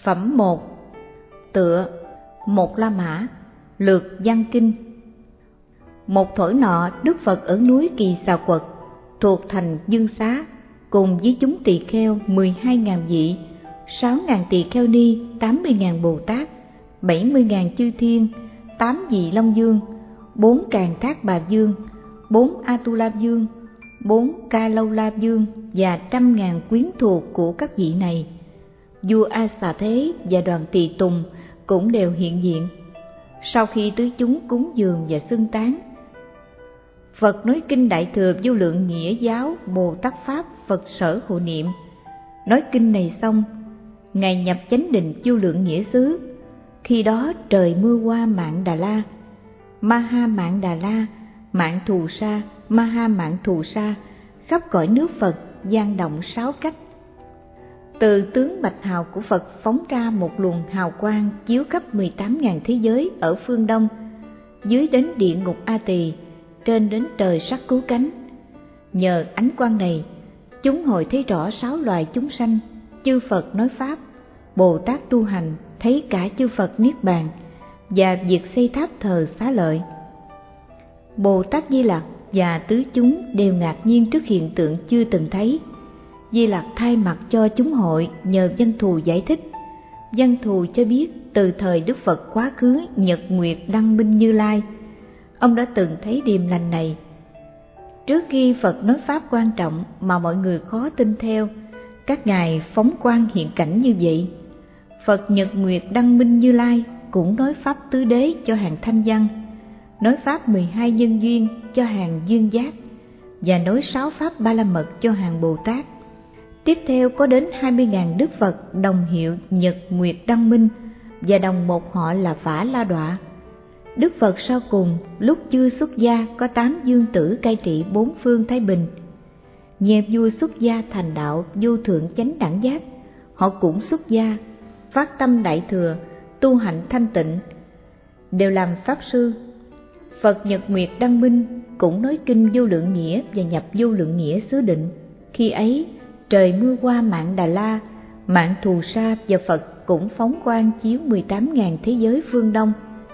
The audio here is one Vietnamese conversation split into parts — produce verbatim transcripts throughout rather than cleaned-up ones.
Phẩm một. Tựa Một La Mã, lược văn kinh. Một thuở nọ, Đức Phật ở núi Kỳ Xà Quật thuộc thành Dương Xá, cùng với chúng tỳ kheo mười hai ngàn vị, sáu ngàn tỳ kheo ni, tám mươi ngàn Bồ Tát, bảy mươi ngàn chư thiên, tám vị Long Dương, bốn Càn Thác Bà Dương, bốn Atula Dương, bốn Ca Lâu La Dương và trăm ngàn quyến thuộc của các vị này. Vua A Xà Thế và đoàn tỳ tùng cũng đều hiện diện. Sau khi tứ chúng cúng dường và xưng tán, Phật nói kinh Đại Thừa Vô Lượng Nghĩa Giáo Bồ Tát Pháp Phật Sở Hộ Niệm. Nói kinh này xong, Ngài nhập chánh định Vô Lượng Nghĩa xứ. Khi đó trời mưa qua Mạn Đà La, Ma Ha Mạn Đà La, Mạn Thù Sa, Ma Ha Mạn Thù Sa, khắp cõi nước Phật vang động sáu cách. Từ tướng bạch hào của Phật phóng ra một luồng hào quang chiếu khắp mười tám ngàn thế giới ở phương Đông, dưới đến địa ngục A Tỳ, trên đến trời sắc cứu cánh. Nhờ ánh quang này, chúng hội thấy rõ sáu loài chúng sanh, chư Phật nói Pháp, Bồ Tát tu hành, thấy cả chư Phật Niết Bàn, và việc xây tháp thờ Xá Lợi. Bồ Tát Di Lặc và tứ chúng đều ngạc nhiên trước hiện tượng chưa từng thấy. Di Lặc thay mặt cho chúng hội nhờ Văn Thù giải thích. Văn Thù cho biết từ thời Đức Phật quá khứ Nhật Nguyệt Đăng Minh Như Lai, ông đã từng thấy điềm lành này. Trước khi Phật nói Pháp quan trọng mà mọi người khó tin theo, các ngài phóng quang hiện cảnh như vậy. Phật Nhật Nguyệt Đăng Minh Như Lai cũng nói Pháp tứ đế cho hàng thanh văn, nói Pháp mười hai nhân duyên cho hàng duyên giác, và nói sáu Pháp ba la mật cho hàng Bồ Tát. Tiếp theo có đến hai mươi ngàn Đức Phật đồng hiệu Nhật Nguyệt Đăng Minh và đồng một họ là Phả La Đọa. Đức Phật sau cùng lúc chưa xuất gia có tám dương tử cai trị bốn phương Thái Bình. Nghe vua xuất gia thành đạo vô thượng chánh đẳng giác, họ cũng xuất gia, phát tâm đại thừa, tu hạnh thanh tịnh, đều làm pháp sư. Phật Nhật Nguyệt Đăng Minh cũng nói kinh Vô Lượng Nghĩa và nhập Vô Lượng Nghĩa xứ Định. Khi ấy trời mưa qua Mạn Đà La, Mạn Thù Sa và Phật cũng phóng quang chiếu mười tám ngàn thế giới phương Đông.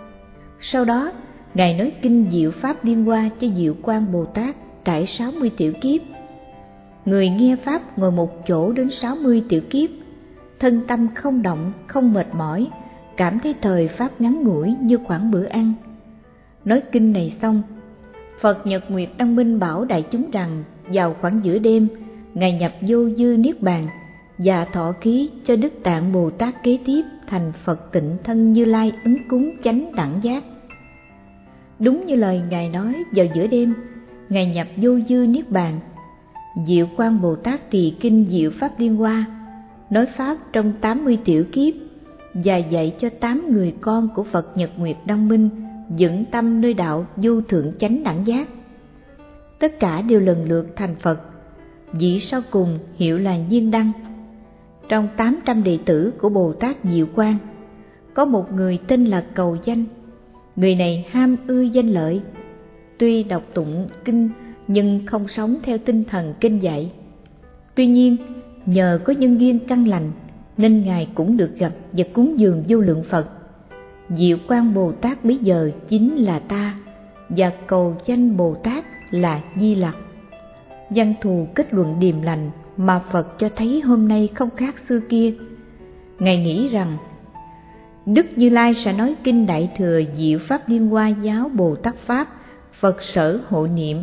Sau đó Ngài nói kinh Diệu Pháp Liên Hoa cho Diệu Quang Bồ Tát trải sáu mươi tiểu kiếp. Người nghe Pháp ngồi một chỗ đến sáu mươi tiểu kiếp, thân tâm không động, không mệt mỏi, cảm thấy thời Pháp ngắn ngủi như khoảng bữa ăn. Nói kinh này xong, Phật Nhật Nguyệt Đăng Minh bảo đại chúng rằng vào khoảng giữa đêm, Ngài nhập vô dư Niết Bàn và thọ ký cho Đức Tạng Bồ Tát kế tiếp thành Phật Tịnh Thân Như Lai ứng cúng chánh đẳng giác. Đúng như lời Ngài nói, vào giữa đêm, Ngài nhập vô dư Niết Bàn. Diệu Quang Bồ Tát trì kinh Diệu Pháp Liên Hoa, nói Pháp trong tám mươi tiểu kiếp và dạy cho tám người con của Phật Nhật Nguyệt Đăng Minh vững tâm nơi đạo vô thượng chánh đẳng giác. Tất cả đều lần lượt thành Phật. Vị sau cùng hiệu là Nhiên Đăng. Trong tám trăm đệ tử của Bồ Tát Diệu Quang, có một người tên là Cầu Danh. Người này ham ưa danh lợi, tuy đọc tụng kinh nhưng không sống theo tinh thần kinh dạy. Tuy nhiên nhờ có nhân duyên căn lành nên Ngài cũng được gặp và cúng dường vô lượng Phật. Diệu Quang Bồ Tát bấy giờ chính là ta, và Cầu Danh Bồ Tát là Di Lặc. Văn Thù kết luận điềm lành mà Phật cho thấy hôm nay không khác xưa kia. Ngài nghĩ rằng Đức Như Lai sẽ nói kinh Đại Thừa Diệu Pháp Liên Hoa Giáo Bồ Tát Pháp Phật Sở Hộ Niệm.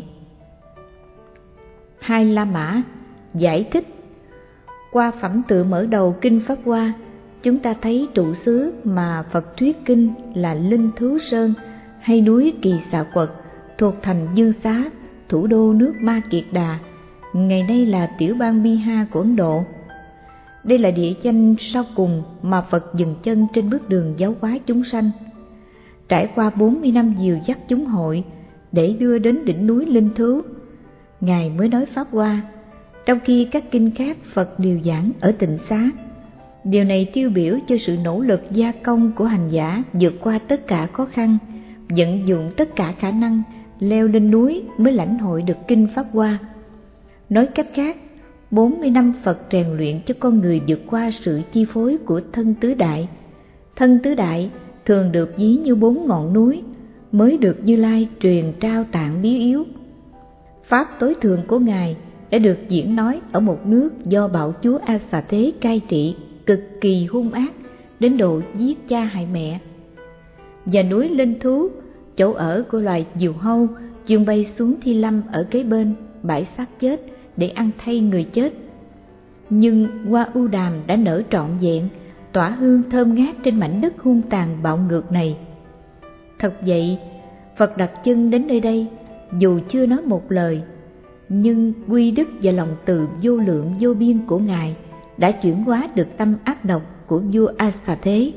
Hai La Mã giải thích. Qua phẩm tự mở đầu kinh Pháp Hoa, chúng ta thấy trụ xứ mà Phật thuyết kinh là Linh Thứu Sơn hay núi Kỳ Xà Quật thuộc thành Dương Xá, thủ đô nước Ma Kiệt Đà, ngày nay là tiểu bang Bihar của Ấn Độ. Đây là địa danh sau cùng mà Phật dừng chân trên bước đường giáo hóa chúng sanh. Trải qua bốn mươi năm dìu dắt chúng hội để đưa đến đỉnh núi Linh Thứu, Ngài mới nói Pháp Hoa, trong khi các kinh khác Phật đều giảng ở Tịnh Xá. Điều này tiêu biểu cho sự nỗ lực gia công của hành giả vượt qua tất cả khó khăn, vận dụng tất cả khả năng, leo lên núi mới lãnh hội được kinh Pháp Hoa. Nói cách khác, bốn mươi năm Phật rèn luyện cho con người vượt qua sự chi phối của thân tứ đại. Thân tứ đại thường được ví như bốn ngọn núi, mới được Như Lai truyền trao tạng bí yếu. Pháp tối thượng của Ngài đã được diễn nói ở một nước do bạo chúa A Xà Thế cai trị, cực kỳ hung ác đến độ giết cha hại mẹ. Và núi Linh Thú, chỗ ở của loài diều hâu, chuyên bay xuống Thi Lâm ở kế bên bãi xác chết để ăn thay người chết. Nhưng hoa ưu đàm đã nở trọn vẹn, tỏa hương thơm ngát trên mảnh đất hung tàn bạo ngược này. Thật vậy, Phật đặt chân đến nơi đây, dù chưa nói một lời, nhưng quy đức và lòng từ vô lượng vô biên của Ngài đã chuyển hóa được tâm ác độc của vua A Xà Thế.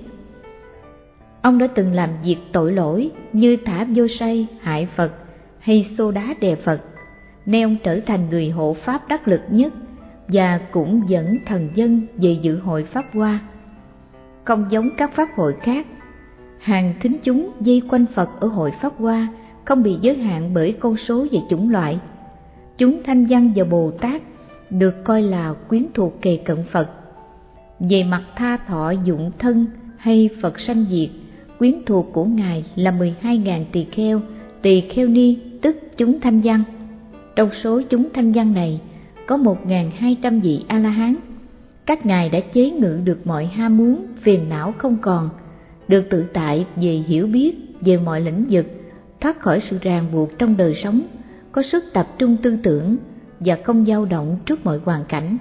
Ông đã từng làm việc tội lỗi như thả vô say hại Phật hay xô đá đè Phật, nay ông trở thành người hộ pháp đắc lực nhất và cũng dẫn thần dân về dự hội Pháp Hoa. Không giống các pháp hội khác, hàng thính chúng vây quanh Phật ở hội Pháp Hoa không bị giới hạn bởi con số và chủng loại. Chúng Thanh Văn và Bồ Tát được coi là quyến thuộc kề cận Phật. Về mặt tha thọ dụng thân hay Phật sanh diệt, quyến thuộc của Ngài là mười hai nghìn tỳ kheo, tỳ kheo ni tức chúng Thanh Văn. Trong số chúng Thanh Văn này có một nghìn hai trăm vị A-la-hán. Các ngài đã chế ngự được mọi ham muốn, phiền não không còn, được tự tại về hiểu biết về mọi lĩnh vực, thoát khỏi sự ràng buộc trong đời sống, có sức tập trung tư tưởng và không dao động trước mọi hoàn cảnh.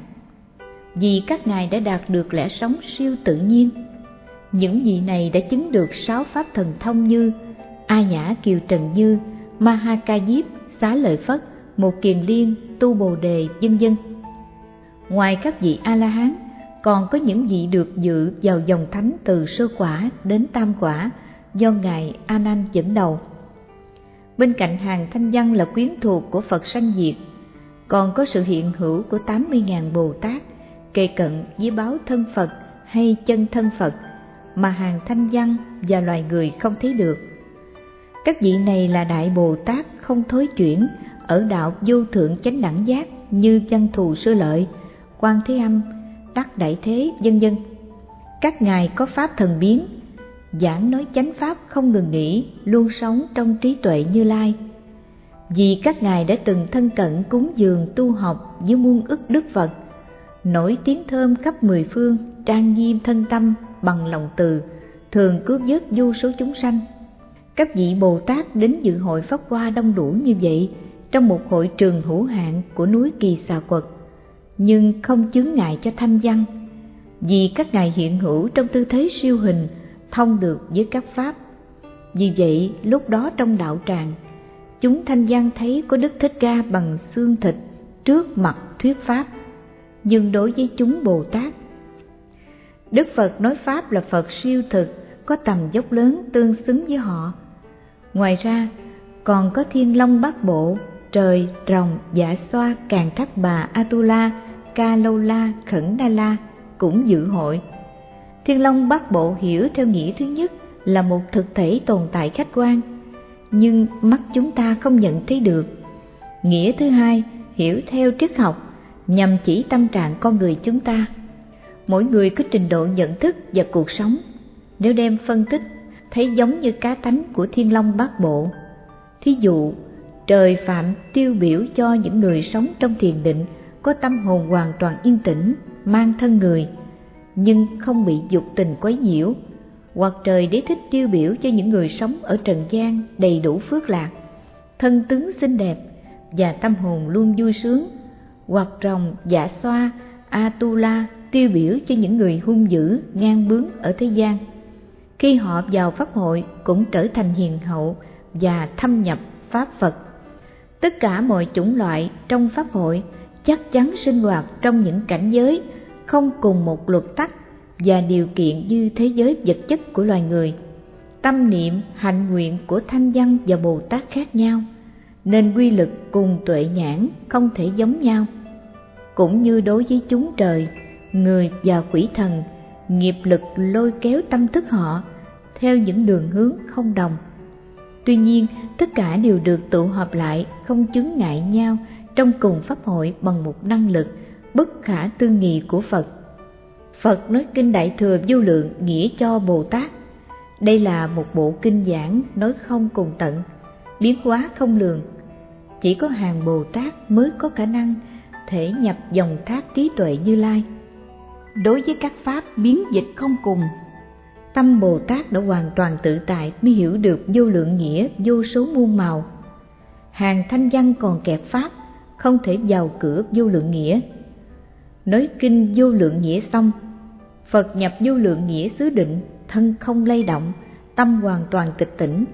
Vì các ngài đã đạt được lẽ sống siêu tự nhiên. Những vị này đã chứng được sáu pháp thần thông như A Nhã Kiều Trần Như, Ma Ha Ca Diếp, Xá Lợi Phất, Một Kiền Liên, Tu Bồ Đề, vân vân. Ngoài các vị A-la-hán, còn có những vị được dự vào dòng thánh từ sơ quả đến tam quả do Ngài A Nan dẫn đầu. Bên cạnh hàng Thanh Văn là quyến thuộc của Phật sanh diệt, còn có sự hiện hữu của tám mươi nghìn Bồ Tát kề cận với báo thân Phật hay chân thân Phật mà hàng Thanh Văn và loài người không thấy được. Các vị này là Đại Bồ Tát không thối chuyển ở đạo vô thượng chánh đẳng giác như Văn Thù Sư Lợi, Quan Thế Âm, Đắc Đại Thế, vân vân. Các ngài có pháp thần biến, giảng nói chánh pháp không ngừng nghỉ, luôn sống trong trí tuệ Như Lai. Vì các ngài đã từng thân cận cúng dường tu học với muôn ức đức Phật, nổi tiếng thơm khắp mười phương, trang nghiêm thân tâm bằng lòng từ, thường cứu vớt vô số chúng sanh. Các vị Bồ Tát đến dự hội Pháp Hoa đông đủ như vậy trong một hội trường hữu hạn của núi Kỳ Xà Quật, nhưng không chướng ngại cho Thanh Văn, vì các ngài hiện hữu trong tư thế siêu hình, thông được với các pháp. Vì vậy lúc đó trong đạo tràng, chúng Thanh Văn thấy có Đức Thích Ca bằng xương thịt trước mặt thuyết pháp, nhưng đối với chúng Bồ Tát, Đức Phật nói pháp là Phật siêu thực, có tầm dốc lớn tương xứng với họ. Ngoài ra còn có Thiên Long Bát Bộ, Trời, Rồng, Dạ Xoa, Càn Thắt Bà, Atula, Ca Lâu La, Khẩn Đa La cũng dự hội. Thiên Long Bát Bộ hiểu theo nghĩa thứ nhất là một thực thể tồn tại khách quan, nhưng mắt chúng ta không nhận thấy được. Nghĩa thứ hai hiểu theo triết học, nhằm chỉ tâm trạng con người chúng ta. Mỗi người có trình độ nhận thức và cuộc sống, nếu đem phân tích thấy giống như cá tánh của Thiên Long Bát Bộ. Thí dụ, trời phạm tiêu biểu cho những người sống trong thiền định, có tâm hồn hoàn toàn yên tĩnh, mang thân người, nhưng không bị dục tình quấy nhiễu. Hoặc trời đế thích tiêu biểu cho những người sống ở trần gian đầy đủ phước lạc, thân tướng xinh đẹp và tâm hồn luôn vui sướng. Hoặc rồng Dạ Xoa, Atula tiêu biểu cho những người hung dữ, ngang bướng ở thế gian. Khi họ vào pháp hội cũng trở thành hiền hậu và thâm nhập pháp Phật. Tất cả mọi chủng loại trong pháp hội chắc chắn sinh hoạt trong những cảnh giới không cùng một luật tắc và điều kiện như thế giới vật chất của loài người. Tâm niệm, hạnh nguyện của Thanh Văn và Bồ Tát khác nhau, nên quy lực cùng tuệ nhãn không thể giống nhau. Cũng như đối với chúng trời, người và quỷ thần, nghiệp lực lôi kéo tâm thức họ theo những đường hướng không đồng. Tuy nhiên, tất cả đều được tụ họp lại, không chướng ngại nhau trong cùng pháp hội bằng một năng lực, bất khả tư nghị của Phật. Phật nói kinh Đại Thừa Vô Lượng nghĩa cho Bồ Tát. Đây là một bộ kinh giảng nói không cùng tận, biến hóa không lường. Chỉ có hàng Bồ Tát mới có khả năng thể nhập dòng thác trí tuệ Như Lai. Đối với các pháp biến dịch không cùng, tâm Bồ Tát đã hoàn toàn tự tại mới hiểu được vô lượng nghĩa vô số muôn màu. Hàng thanh văn còn kẹt pháp, không thể vào cửa vô lượng nghĩa. Nói kinh vô lượng nghĩa xong, Phật nhập vô lượng nghĩa xứ định, thân không lay động, tâm hoàn toàn tịch tỉnh.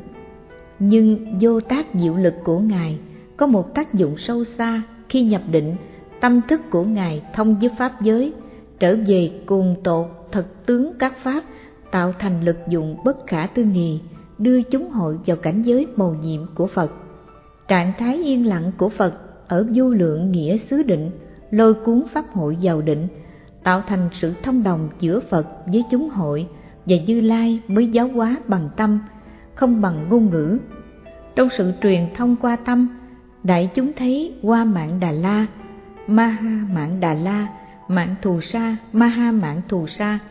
Nhưng vô tác diệu lực của Ngài có một tác dụng sâu xa. Khi nhập định, tâm thức của Ngài thông với pháp giới, trở về cùng tột thật tướng các pháp, tạo thành lực dụng bất khả tư nghị, đưa chúng hội vào cảnh giới mầu nhiệm của Phật. Trạng thái yên lặng của Phật ở vô lượng nghĩa xứ định lôi cuốn pháp hội vào định, tạo thành sự thông đồng giữa Phật với chúng hội, và Như Lai mới giáo hóa bằng tâm, không bằng ngôn ngữ. Trong sự truyền thông qua tâm, đại chúng thấy Hoa Mạn Đà La, Ma Ha Mạn Đà La, Mạn Thù Sa, Ma Ha Mạn Thù Sa.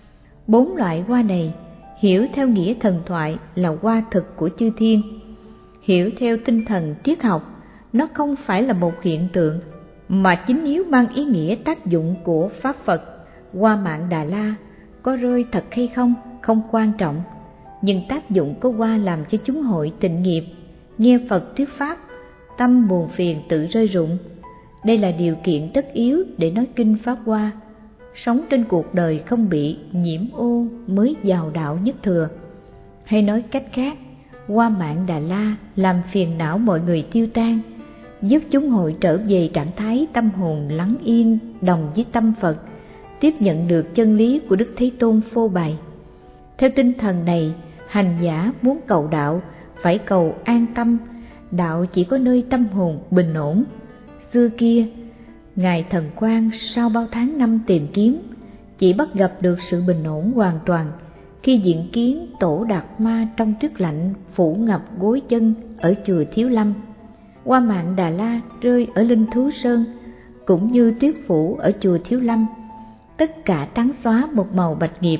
Bốn loại hoa này hiểu theo nghĩa thần thoại là hoa thực của chư thiên. Hiểu theo tinh thần triết học, nó không phải là một hiện tượng, mà chính yếu mang ý nghĩa tác dụng của Pháp Phật. Hoa Mạn Đà La có rơi thật hay không không quan trọng, nhưng tác dụng của hoa làm cho chúng hội tịnh nghiệp, nghe Phật thuyết pháp, tâm buồn phiền tự rơi rụng. Đây là điều kiện tất yếu để nói kinh Pháp Hoa. Sống trên cuộc đời không bị nhiễm ô mới vào đạo nhất thừa. Hay nói cách khác, Hoa Mạn Đà La làm phiền não mọi người tiêu tan, giúp chúng hội trở về trạng thái tâm hồn lắng yên đồng với tâm Phật, tiếp nhận được chân lý của Đức Thế Tôn phô bày. Theo tinh thần này, hành giả muốn cầu đạo phải cầu an tâm. Đạo chỉ có nơi tâm hồn bình ổn. Xưa kia, Ngài Thần Quang sau bao tháng năm tìm kiếm, chỉ bắt gặp được sự bình ổn hoàn toàn khi diện kiến Tổ Đạt Ma trong tuyết lạnh phủ ngập gối chân ở chùa Thiếu Lâm. Hoa Mạn Đà La rơi ở Linh Thú Sơn, cũng như tuyết phủ ở chùa Thiếu Lâm, tất cả trắng xóa một màu bạch nghiệp.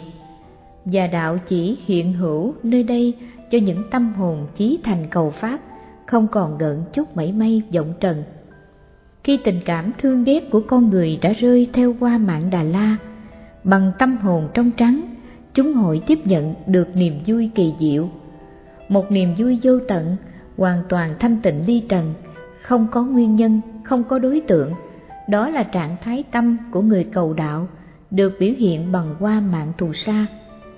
Và đạo chỉ hiện hữu nơi đây cho những tâm hồn chí thành cầu pháp, không còn gợn chút mảy may vọng trần. Khi tình cảm thương ghét của con người đã rơi theo Hoa Mạn Đà La, bằng tâm hồn trong trắng, chúng hội tiếp nhận được niềm vui kỳ diệu. Một niềm vui vô tận, hoàn toàn thanh tịnh ly trần, không có nguyên nhân, không có đối tượng. Đó là trạng thái tâm của người cầu đạo, được biểu hiện bằng hoa Mạn Thù Sa.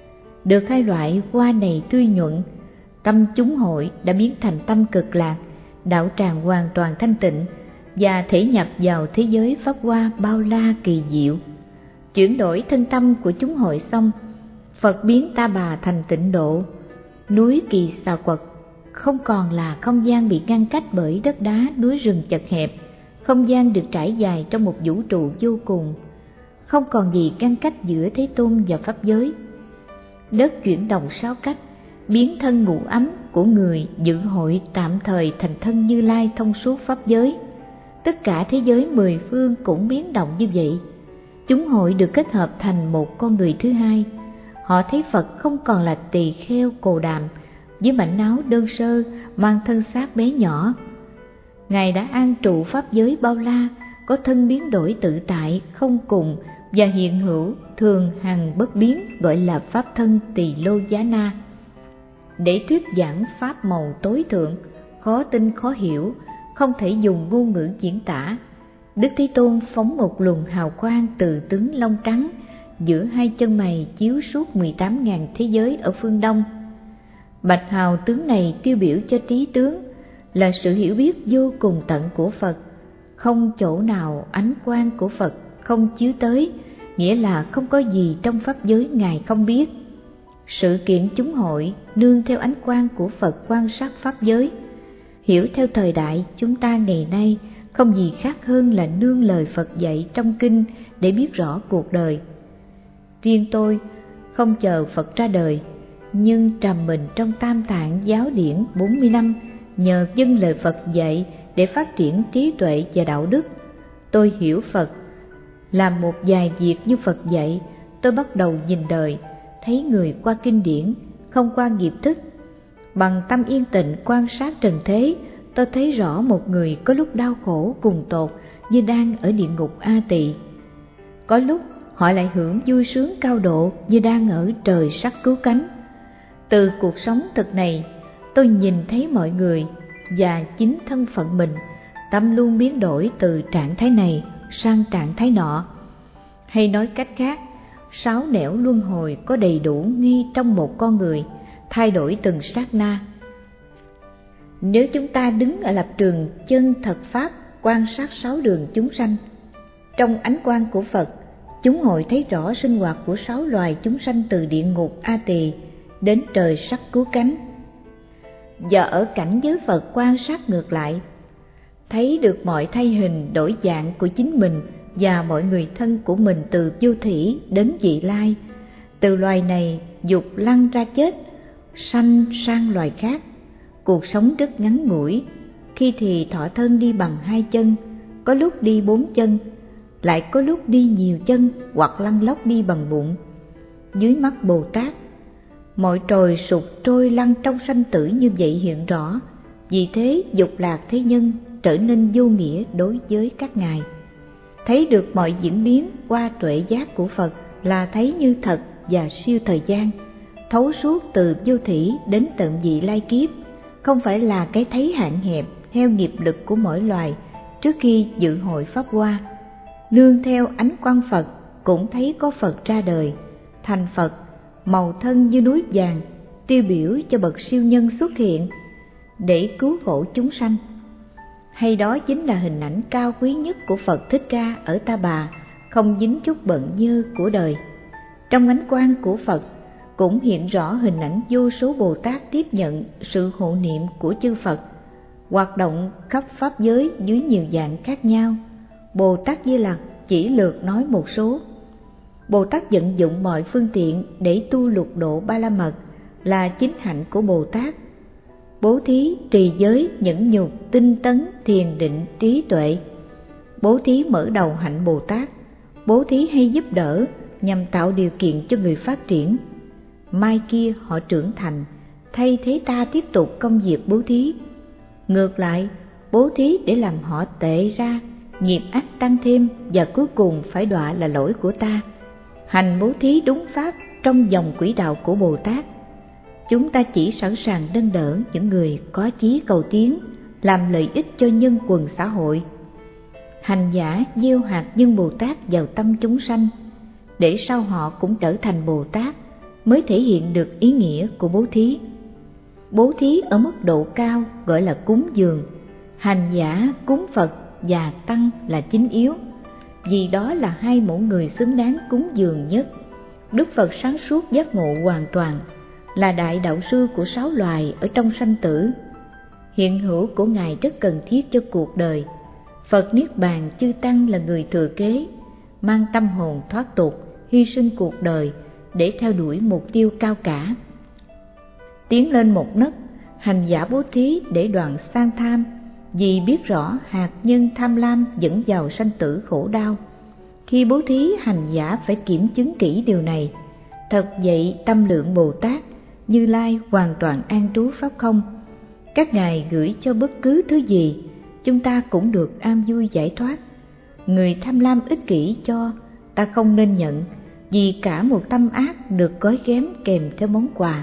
Được hai loại hoa này tươi nhuận, tâm chúng hội đã biến thành tâm cực lạc, đạo tràng hoàn toàn thanh tịnh, và thể nhập vào thế giới pháp hoa bao la kỳ diệu. Chuyển đổi thân tâm của chúng hội xong, Phật biến Ta Bà thành tịnh độ. Núi Kỳ Xà Quật không còn là không gian bị ngăn cách bởi đất đá núi rừng chật hẹp, không gian được trải dài trong một vũ trụ vô cùng, không còn gì ngăn cách giữa Thế Tôn và pháp giới. Đất chuyển động sáu cách, biến thân ngũ ấm của người dự hội tạm thời thành thân Như Lai thông suốt pháp giới. Tất cả thế giới mười phương cũng biến động như vậy. Chúng hội được kết hợp thành một con người thứ hai. Họ thấy Phật không còn là tỳ kheo cồ đàm với mảnh áo đơn sơ, mang thân xác bé nhỏ. Ngài đã an trụ pháp giới bao la, có thân biến đổi tự tại không cùng và hiện hữu thường hằng bất biến, gọi là pháp thân Tỳ Lô Giá Na. Để thuyết giảng pháp màu tối thượng, khó tin khó hiểu, không thể dùng ngôn ngữ diễn tả, Đức Thế Tôn phóng một luồng hào quang từ tướng lông trắng giữa hai chân mày chiếu suốt mười tám nghìn thế giới ở phương Đông. Bạch hào tướng này tiêu biểu cho trí tướng, là sự hiểu biết vô cùng tận của Phật. Không chỗ nào ánh quang của Phật không chiếu tới, nghĩa là không có gì trong pháp giới Ngài không biết. Sự kiện chúng hội nương theo ánh quang của Phật quan sát pháp giới. Hiểu theo thời đại chúng ta ngày nay, không gì khác hơn là nương lời Phật dạy trong kinh để biết rõ cuộc đời. Riêng tôi không chờ Phật ra đời, nhưng trầm mình trong Tam Tạng giáo điển bốn mươi năm, nhờ vâng lời Phật dạy để phát triển trí tuệ và đạo đức. Tôi hiểu Phật Làm một vài việc như Phật dạy, tôi bắt đầu nhìn đời, thấy người qua kinh điển, không qua nghiệp thức. Bằng tâm yên tịnh quan sát trần thế, tôi thấy rõ một người có lúc đau khổ cùng tột như đang ở địa ngục A Tỳ. Có lúc họ lại hưởng vui sướng cao độ như đang ở trời sắc cứu cánh. Từ cuộc sống thực này, tôi nhìn thấy mọi người và chính thân phận mình, tâm luôn biến đổi từ trạng thái này sang trạng thái nọ. Hay nói cách khác, sáu nẻo luân hồi có đầy đủ ngay trong một con người, thay đổi từng sát na. Nếu chúng ta đứng ở lập trường chân thật Pháp quan sát sáu đường chúng sanh, trong ánh quang của Phật, chúng hội thấy rõ sinh hoạt của sáu loài chúng sanh từ địa ngục A Tỳ đến trời sắc cứu cánh. Và ở cảnh giới Phật quan sát ngược lại, thấy được mọi thay hình đổi dạng của chính mình và mọi người thân của mình từ vô thủy đến vị lai, từ loài này dục lăn ra chết, sanh sang loài khác. Cuộc sống rất ngắn ngủi, khi thì thọ thân đi bằng hai chân, có lúc đi bốn chân, lại có lúc đi nhiều chân hoặc lăn lóc đi bằng bụng. Dưới mắt Bồ Tát, mọi trồi sụt trôi lăn trong sanh tử như vậy hiện rõ. Vì thế dục lạc thế nhân trở nên vô nghĩa đối với các ngài. Thấy được mọi diễn biến qua tuệ giác của Phật là thấy như thật và siêu thời gian, thấu suốt từ vô thủy đến tận vị lai kiếp, không phải là cái thấy hạn hẹp theo nghiệp lực của mỗi loài trước khi dự hội Pháp Hoa. Nương theo ánh quang Phật cũng thấy có Phật ra đời, thành Phật, màu thân như núi vàng, tiêu biểu cho bậc siêu nhân xuất hiện để cứu khổ chúng sanh. Hay đó chính là hình ảnh cao quý nhất của Phật Thích Ca ở Ta Bà, không dính chút bận nhơ của đời. Trong ánh quang của Phật cũng hiện rõ hình ảnh vô số Bồ Tát tiếp nhận sự hộ niệm của chư Phật, hoạt động khắp pháp giới dưới nhiều dạng khác nhau. Bồ Tát Di Lặc chỉ lược nói một số. Bồ Tát vận dụng mọi phương tiện để tu lục độ ba la mật là chính hạnh của Bồ Tát. Bố thí, trì giới, nhẫn nhục, tinh tấn, thiền định, trí tuệ. Bố thí mở đầu hạnh Bồ Tát. Bố thí hay giúp đỡ nhằm tạo điều kiện cho người phát triển. Mai kia họ trưởng thành, thay thế ta tiếp tục công việc bố thí. Ngược lại, bố thí để làm họ tệ ra, nghiệp ác tăng thêm và cuối cùng phải đọa là lỗi của ta. Hành bố thí đúng pháp trong dòng quỹ đạo của Bồ Tát. Chúng ta chỉ sẵn sàng nâng đỡ những người có chí cầu tiến, làm lợi ích cho nhân quần xã hội. Hành giả gieo hạt nhân Bồ Tát vào tâm chúng sanh, để sau họ cũng trở thành Bồ Tát, mới thể hiện được ý nghĩa của bố thí. Bố thí ở mức độ cao gọi là cúng dường. Hành giả cúng Phật và Tăng là chính yếu, vì đó là hai mẫu người xứng đáng cúng dường nhất. Đức Phật sáng suốt giác ngộ hoàn toàn, là đại đạo sư của sáu loài ở trong sanh tử. Hiện hữu của Ngài rất cần thiết cho cuộc đời. Phật Niết Bàn chư Tăng là người thừa kế, mang tâm hồn thoát tục, hy sinh cuộc đời để theo đuổi mục tiêu cao cả. Tiến lên một nấc, hành giả bố thí để đoạn sang tham, vì biết rõ hạt nhân tham lam dẫn vào sanh tử khổ đau. Khi bố thí, hành giả phải kiểm chứng kỹ điều này. Thật vậy, tâm lượng Bồ Tát, Như Lai hoàn toàn an trú pháp không. Các ngài gửi cho bất cứ thứ gì, chúng ta cũng được an vui giải thoát. Người tham lam ích kỷ cho, ta không nên nhận, vì cả một tâm ác được gói ghém kèm theo món quà.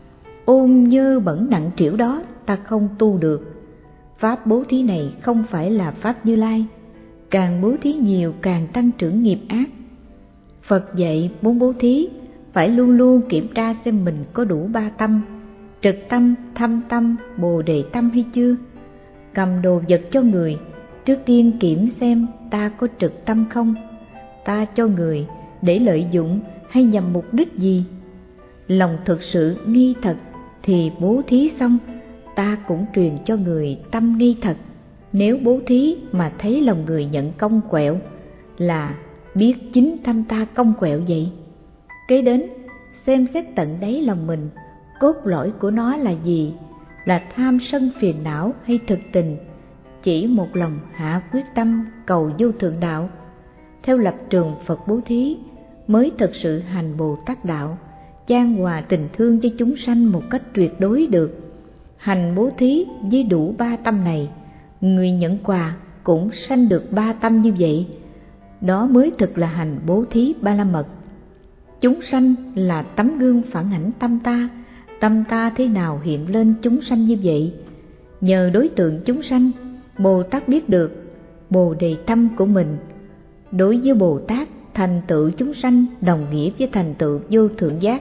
Ôn nhơ bẩn nặng trĩu đó ta không tu được. Pháp bố thí này không phải là Pháp Như Lai, càng bố thí nhiều càng tăng trưởng nghiệp ác. Phật dạy muốn bố thí, phải luôn luôn kiểm tra xem mình có đủ ba tâm, trực tâm, thâm tâm, bồ đề tâm hay chưa. Cầm đồ vật cho người, trước tiên kiểm xem ta có trực tâm không, ta cho người để lợi dụng hay nhằm mục đích gì. Lòng thực sự nghi thật thì bố thí xong, ta cũng truyền cho người tâm nghi thật. Nếu bố thí mà thấy lòng người nhận công quẹo, là biết chính tâm ta công quẹo vậy. Kế đến, xem xét tận đáy lòng mình, cốt lõi của nó là gì, là tham sân phiền não hay thực tình, chỉ một lòng hạ quyết tâm cầu vô thượng đạo, theo lập trường Phật bố thí mới thực sự hành Bồ Tát đạo, chan hòa tình thương cho chúng sanh một cách tuyệt đối được. Hành bố thí với đủ ba tâm này, người nhận quà cũng sanh được ba tâm như vậy. Đó mới thực là hành bố thí ba la mật. Chúng sanh là tấm gương phản ảnh tâm ta, tâm ta thế nào hiện lên chúng sanh như vậy. Nhờ đối tượng chúng sanh, Bồ Tát biết được Bồ đề tâm của mình. Đối với Bồ Tát, thành tựu chúng sanh đồng nghĩa với thành tựu vô thượng giác.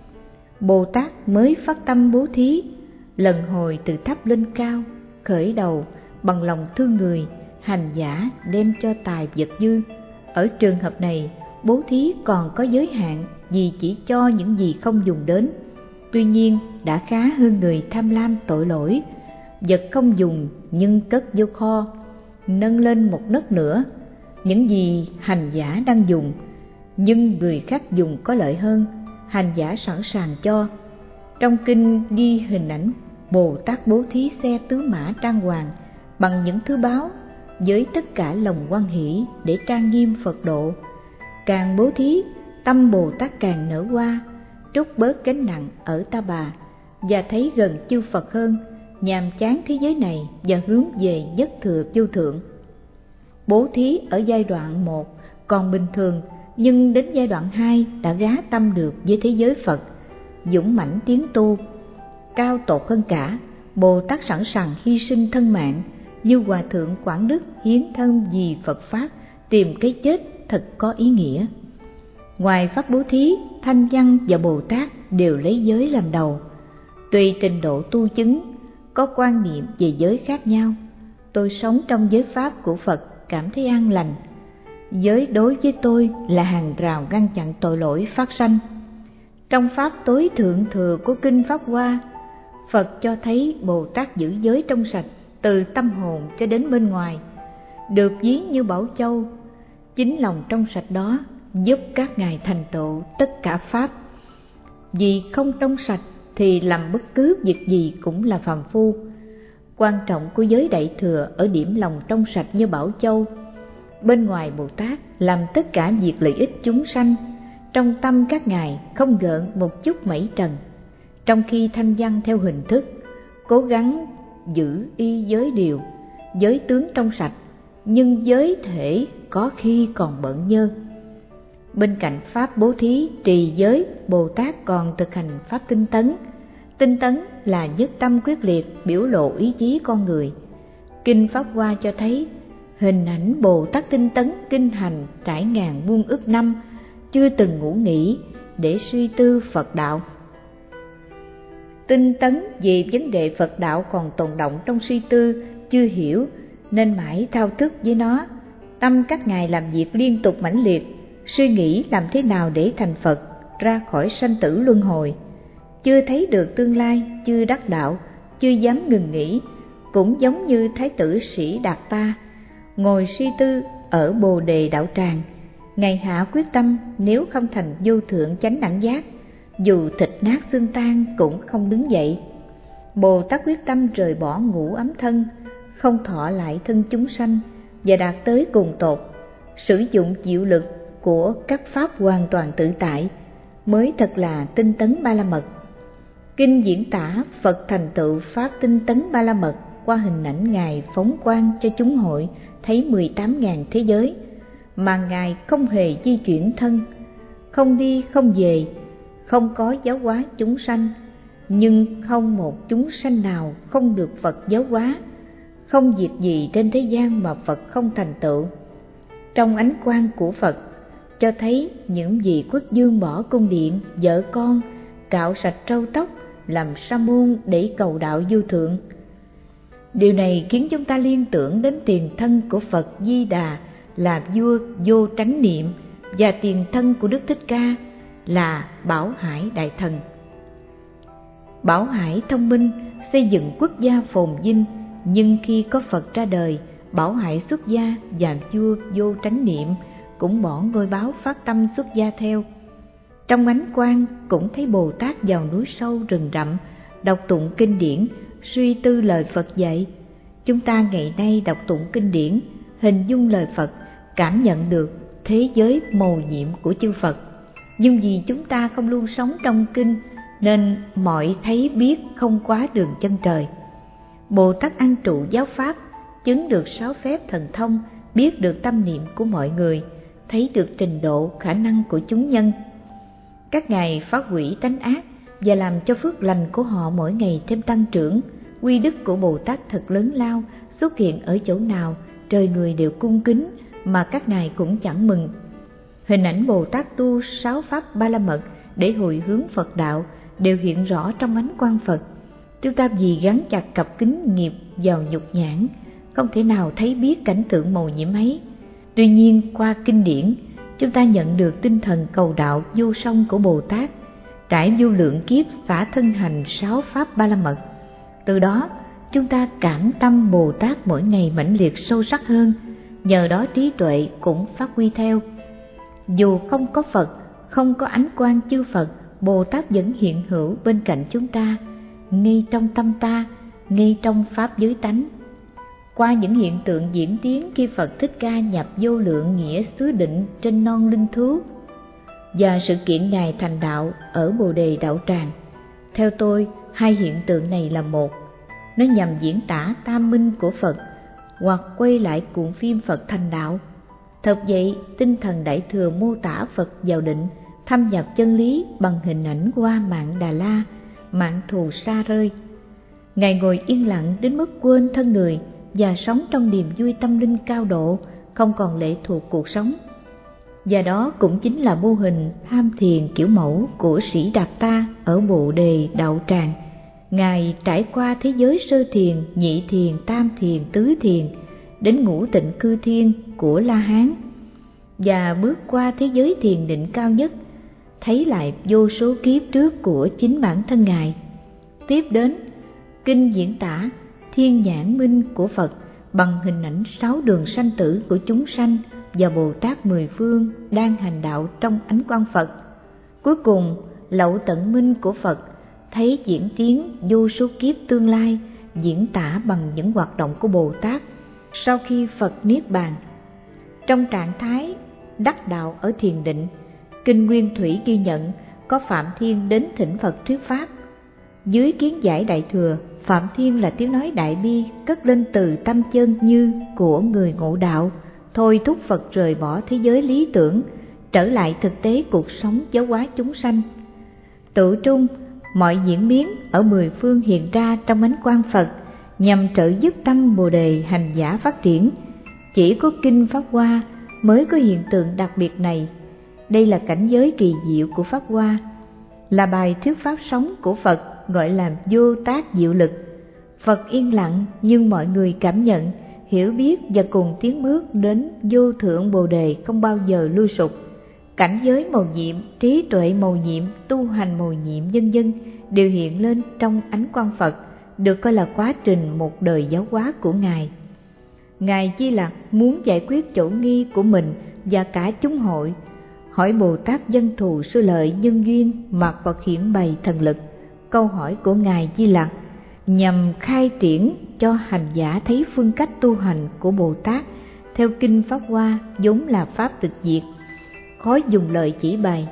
Bồ Tát mới phát tâm bố thí, lần hồi từ thấp lên cao, khởi đầu bằng lòng thương người, hành giả đem cho tài vật dư. Ở trường hợp này, bố thí còn có giới hạn vì chỉ cho những gì không dùng đến. Tuy nhiên đã khá hơn người tham lam tội lỗi, vật không dùng nhưng cất vô kho, nâng lên một nấc nữa. Những gì hành giả đang dùng nhưng người khác dùng có lợi hơn, hành giả sẵn sàng cho. Trong kinh ghi hình ảnh Bồ Tát bố thí xe tứ mã trang hoàng bằng những thứ báu với tất cả lòng hoan hỷ để trang nghiêm Phật độ. Càng bố thí, tâm Bồ Tát càng nở hoa, trút bớt gánh nặng ở ta bà và thấy gần chư Phật hơn, nhàm chán thế giới này và hướng về nhất thừa vô thượng. Bố thí ở giai đoạn một còn bình thường, nhưng đến giai đoạn hai đã gá tâm được với thế giới Phật, dũng mãnh tiến tu. Cao tột hơn cả, Bồ Tát sẵn sàng hy sinh thân mạng, như Hòa Thượng Quảng Đức hiến thân vì Phật Pháp, tìm cái chết thật có ý nghĩa. Ngoài pháp bố thí, Thanh Văn và Bồ Tát đều lấy giới làm đầu. Tùy trình độ tu chứng, có quan niệm về giới khác nhau. Tôi sống trong giới Pháp của Phật cảm thấy an lành. Giới đối với tôi là hàng rào ngăn chặn tội lỗi phát sanh. Trong Pháp tối thượng thừa của Kinh Pháp Hoa, Phật cho thấy Bồ Tát giữ giới trong sạch từ tâm hồn cho đến bên ngoài, được ví như bảo châu. Chính lòng trong sạch đó giúp các ngài thành tựu tất cả Pháp. Vì không trong sạch thì làm bất cứ việc gì cũng là phàm phu. Quan trọng của giới Đại Thừa ở điểm lòng trong sạch như bảo châu. Bên ngoài Bồ Tát làm tất cả việc lợi ích chúng sanh, trong tâm các ngài không gợn một chút mảy trần. Trong khi Thanh Văn theo hình thức cố gắng giữ y giới điều, giới tướng trong sạch, nhưng giới thể có khi còn bận nhơ. Bên cạnh pháp bố thí, trì giới, Bồ Tát còn thực hành pháp tinh tấn. Tinh tấn là nhất tâm quyết liệt, biểu lộ ý chí con người. Kinh Pháp Hoa cho thấy hình ảnh Bồ Tát tinh tấn kinh hành trải ngàn muôn ức năm, chưa từng ngủ nghỉ để suy tư Phật đạo. Tinh tấn vì vấn đề Phật đạo còn tồn động trong suy tư, chưa hiểu nên mãi thao thức với nó. Tâm các ngài làm việc liên tục mãnh liệt, suy nghĩ làm thế nào để thành Phật, ra khỏi sanh tử luân hồi. Chưa thấy được tương lai, chưa đắc đạo, chưa dám ngừng nghỉ. Cũng giống như Thái tử Sĩ Đạt Ta ngồi suy tư ở Bồ Đề đạo tràng, ngài hạ quyết tâm nếu không thành vô thượng chánh đẳng giác, dù thịt nát xương tan cũng không đứng dậy. Bồ Tát quyết tâm rời bỏ ngũ ấm thân, không thọ lại thân chúng sanh và đạt tới cùng tột, sử dụng diệu lực của các pháp hoàn toàn tự tại, mới thật là tinh tấn ba la mật. Kinh diễn tả Phật thành tựu pháp tinh tấn ba la mật qua hình ảnh ngài phóng quang cho chúng hội thấy mười tám nghìn thế giới, mà ngài không hề di chuyển thân, không đi không về, không có giáo hóa chúng sanh, nhưng không một chúng sanh nào không được Phật giáo hóa, không việc gì trên thế gian mà Phật không thành tựu. Trong ánh quang của Phật cho thấy những vị quốc vương bỏ cung điện, vợ con, cạo sạch râu tóc, làm sa môn để cầu đạo vô thượng. Điều này khiến chúng ta liên tưởng đến tiền thân của Phật Di Đà là vua vô tránh niệm và tiền thân của Đức Thích Ca là Bảo Hải Đại Thần. Bảo Hải thông minh, xây dựng quốc gia phồn vinh, nhưng khi có Phật ra đời, Bảo Hải xuất gia và vua vô tránh niệm cũng bỏ ngôi báo phát tâm xuất gia theo. Trong ánh quang cũng thấy Bồ Tát vào núi sâu rừng rậm, đọc tụng kinh điển, suy tư lời Phật dạy. Chúng ta ngày nay đọc tụng kinh điển, hình dung lời Phật, cảm nhận được thế giới mầu nhiệm của chư Phật. Nhưng vì chúng ta không luôn sống trong kinh nên mọi thấy biết không quá đường chân trời. Bồ Tát an trụ giáo pháp, chứng được sáu phép thần thông, biết được tâm niệm của mọi người, thấy được trình độ khả năng của chúng nhân. Các ngài phá hủy tánh ác và làm cho phước lành của họ mỗi ngày thêm tăng trưởng. Quy đức của Bồ Tát thật lớn lao, xuất hiện ở chỗ nào trời người đều cung kính, mà các ngài cũng chẳng mừng. Hình ảnh Bồ Tát tu sáu pháp ba la mật để hồi hướng Phật đạo đều hiện rõ trong ánh quang Phật. Chúng ta vì gắn chặt cặp kính nghiệp vào nhục nhãn, không thể nào thấy biết cảnh tượng mầu nhiệm ấy. Tuy nhiên qua kinh điển, chúng ta nhận được tinh thần cầu đạo vô song của Bồ Tát, trải vô lượng kiếp xả thân hành sáu pháp ba la mật. Từ đó chúng ta cảm tâm Bồ Tát mỗi ngày mãnh liệt sâu sắc hơn, nhờ đó trí tuệ cũng phát huy theo. Dù không có Phật, không có ánh quang chư Phật, Bồ Tát vẫn hiện hữu bên cạnh chúng ta, ngay trong tâm ta, ngay trong pháp giới tánh. Qua những hiện tượng diễn tiến khi Phật Thích Ca nhập vô lượng nghĩa xứ định trên non linh thú và sự kiện ngài thành đạo ở Bồ Đề đạo tràng, theo tôi hai hiện tượng này là một. Nó nhằm diễn tả tam minh của Phật hoặc quay lại cuộn phim Phật thành đạo. Thật vậy, tinh thần Đại Thừa mô tả Phật vào định, thâm nhập chân lý bằng hình ảnh qua mạng Đà La, mạng thù sa rơi. Ngài ngồi yên lặng đến mức quên thân người và sống trong niềm vui tâm linh cao độ, không còn lệ thuộc cuộc sống. Và đó cũng chính là mô hình tham thiền kiểu mẫu của Sĩ Đạt Ta ở Bồ Đề đạo tràng. Ngài trải qua thế giới sơ thiền, nhị thiền, tam thiền, tứ thiền, đến ngũ tịnh cư thiên của La Hán, và bước qua thế giới thiền định cao nhất, thấy lại vô số kiếp trước của chính bản thân Ngài. Tiếp đến, kinh diễn tả thiên nhãn minh của Phật bằng hình ảnh sáu đường sanh tử của chúng sanh và Bồ Tát mười phương đang hành đạo trong ánh quang Phật. Cuối cùng, lậu tận minh của Phật thấy diễn tiến vô số kiếp tương lai, diễn tả bằng những hoạt động của Bồ Tát sau khi Phật niết bàn. Trong trạng thái đắc đạo ở thiền định, kinh Nguyên Thủy ghi nhận có Phạm Thiên đến thỉnh Phật thuyết pháp. Dưới kiến giải Đại Thừa, Phạm Thiên là tiếng nói đại bi cất lên từ tâm chân như của người ngộ đạo, thôi thúc Phật rời bỏ thế giới lý tưởng, trở lại thực tế cuộc sống giáo hóa chúng sanh. Tự trung, mọi diễn biến ở mười phương hiện ra trong ánh quang Phật nhằm trợ giúp tâm Bồ Đề hành giả phát triển. Chỉ có kinh Pháp Hoa mới có hiện tượng đặc biệt này. Đây là cảnh giới kỳ diệu của Pháp Hoa, là bài thuyết pháp sống của Phật, gọi là vô tác diệu lực. Phật yên lặng nhưng mọi người cảm nhận, hiểu biết và cùng tiến bước đến vô thượng Bồ Đề không bao giờ lui sụp. Cảnh giới mầu nhiệm, trí tuệ mầu nhiệm, tu hành mầu nhiệm vân vân đều hiện lên trong ánh quang Phật, được coi là quá trình một đời giáo hóa của Ngài. Ngài Di Lặc muốn giải quyết chỗ nghi của mình và cả chúng hội, hỏi Bồ Tát Văn Thù Sư Lợi nhân duyên mà Phật hiển bày thần lực. Câu hỏi của Ngài Di Lặc nhằm khai triển cho hành giả thấy phương cách tu hành của Bồ Tát theo kinh Pháp Hoa vốn là pháp tịch diệt, khó dùng lời chỉ bày.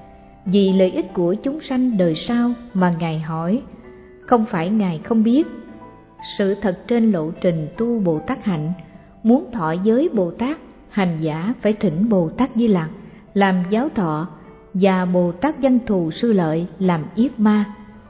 Vì lợi ích của chúng sanh đời sau mà Ngài hỏi, không phải Ngài không biết. Sự thật trên lộ trình tu Bồ Tát hạnh, muốn thọ giới Bồ Tát, hành giả phải thỉnh Bồ Tát Di Lặc làm giáo thọ và Bồ Tát Văn Thù Sư Lợi làm yết ma.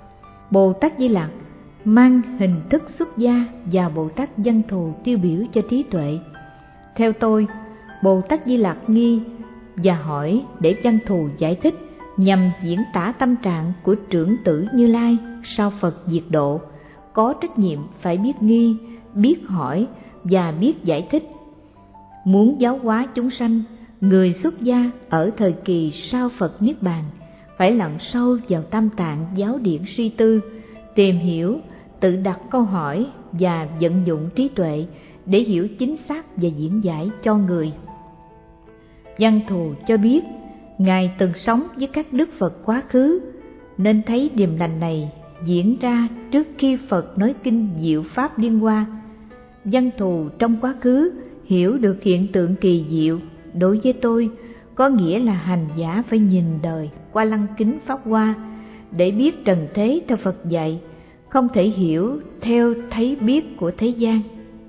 Bồ Tát Di Lặc mang hình thức xuất gia và Bồ Tát Văn Thù tiêu biểu cho trí tuệ. Theo tôi, Bồ Tát Di Lặc nghi và hỏi để Văn Thù giải thích, nhằm diễn tả tâm trạng của trưởng tử Như Lai sau Phật diệt độ, có trách nhiệm phải biết nghi, biết hỏi và biết giải thích. Muốn giáo hóa chúng sanh, người xuất gia ở thời kỳ sau Phật niết bàn phải lặn sâu vào tâm tạng giáo điển suy tư, tìm hiểu, tự đặt câu hỏi và vận dụng trí tuệ để hiểu chính xác và diễn giải cho người. Văn Thù cho biết Ngài từng sống với các đức Phật quá khứ, nên thấy điềm lành này diễn ra trước khi Phật nói kinh diệu pháp liên hoa. Văn Thù trong quá khứ hiểu được hiện tượng kỳ diệu đối với tôi có nghĩa là hành giả phải nhìn đời qua lăng kính pháp hoa để biết trần thế theo Phật dạy, không thể hiểu theo thấy biết của thế gian.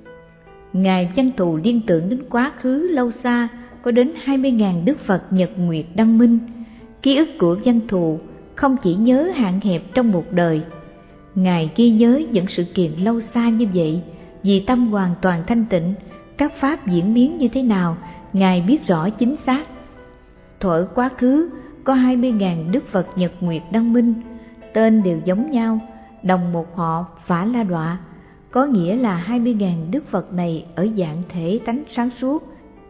Ngài Văn Thù liên tưởng đến quá khứ lâu xa có đến hai mươi nghìn Đức Phật nhật nguyệt đăng minh. Ký ức của Văn Thù không chỉ nhớ hạn hẹp trong một đời. Ngài ghi nhớ những sự kiện lâu xa như vậy vì tâm hoàn toàn thanh tịnh, các pháp diễn biến như thế nào Ngài biết rõ chính xác. Thuở quá khứ có hai mươi nghìn Đức Phật nhật nguyệt đăng minh, tên đều giống nhau, đồng một họ Phả La Đọa, có nghĩa là hai mươi nghìn Đức Phật này ở dạng thể tánh sáng suốt,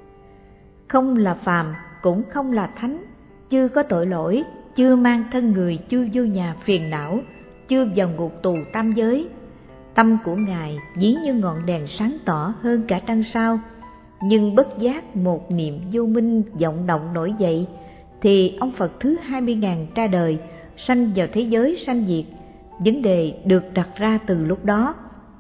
không là phàm cũng không là thánh, chưa có tội lỗi, chưa mang thân người chưa vô nhà phiền não, chưa vào ngục tù tam giới. Tâm của Ngài ví như ngọn đèn sáng tỏ hơn cả trăng sao, nhưng bất giác một niệm vô minh vọng động nổi dậy, thì ông Phật thứ hai mươi nghìn ra đời, sanh vào thế giới sanh diệt. Vấn đề được đặt ra từ lúc đó.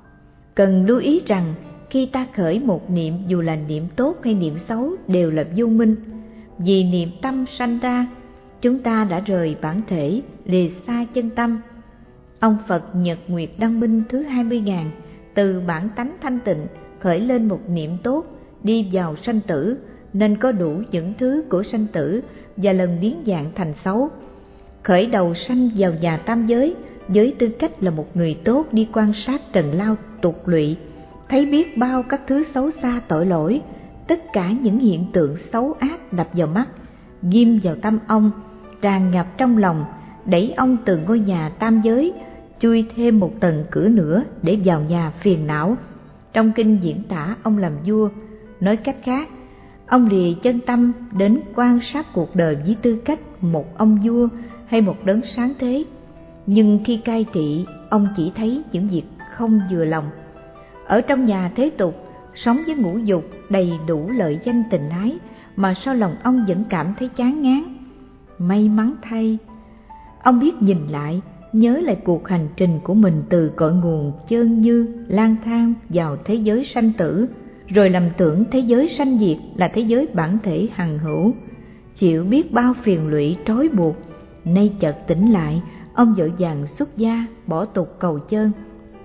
Cần lưu ý rằng khi ta khởi một niệm, dù là niệm tốt hay niệm xấu đều là vô minh. Vì niệm tâm sanh ra, chúng ta đã rời bản thể, lìa xa chân tâm. Ông Phật nhật nguyệt đăng minh thứ hai mươi nghìn từ bản tánh thanh tịnh khởi lên một niệm tốt, đi vào sanh tử, nên có đủ những thứ của sanh tử và lần biến dạng thành xấu. Khởi đầu sanh vào nhà tam giới với tư cách là một người tốt, đi quan sát trần lao tục lụy, thấy biết bao các thứ xấu xa tội lỗi, tất cả những hiện tượng xấu ác đập vào mắt, ghim vào tâm ông, tràn ngập trong lòng, đẩy ông từ ngôi nhà tam giới chui thêm một tầng cửa nữa để vào nhà phiền não. Trong kinh diễn tả ông làm vua, nói cách khác, ông lìa chân tâm đến quan sát cuộc đời với tư cách một ông vua hay một đấng sáng thế. Nhưng khi cai trị, ông chỉ thấy những việc không vừa lòng. Ở trong nhà thế tục, sống với ngũ dục đầy đủ lợi danh tình ái, mà sao lòng ông vẫn cảm thấy chán ngán. May mắn thay, ông biết nhìn lại, nhớ lại cuộc hành trình của mình từ cội nguồn chơn như lang thang vào thế giới sanh tử, rồi lầm tưởng thế giới sanh diệt là thế giới bản thể hằng hữu, chịu biết bao phiền lụy trói buộc. Nay chợt tỉnh lại, ông vội vàng xuất gia, bỏ tục cầu chơn.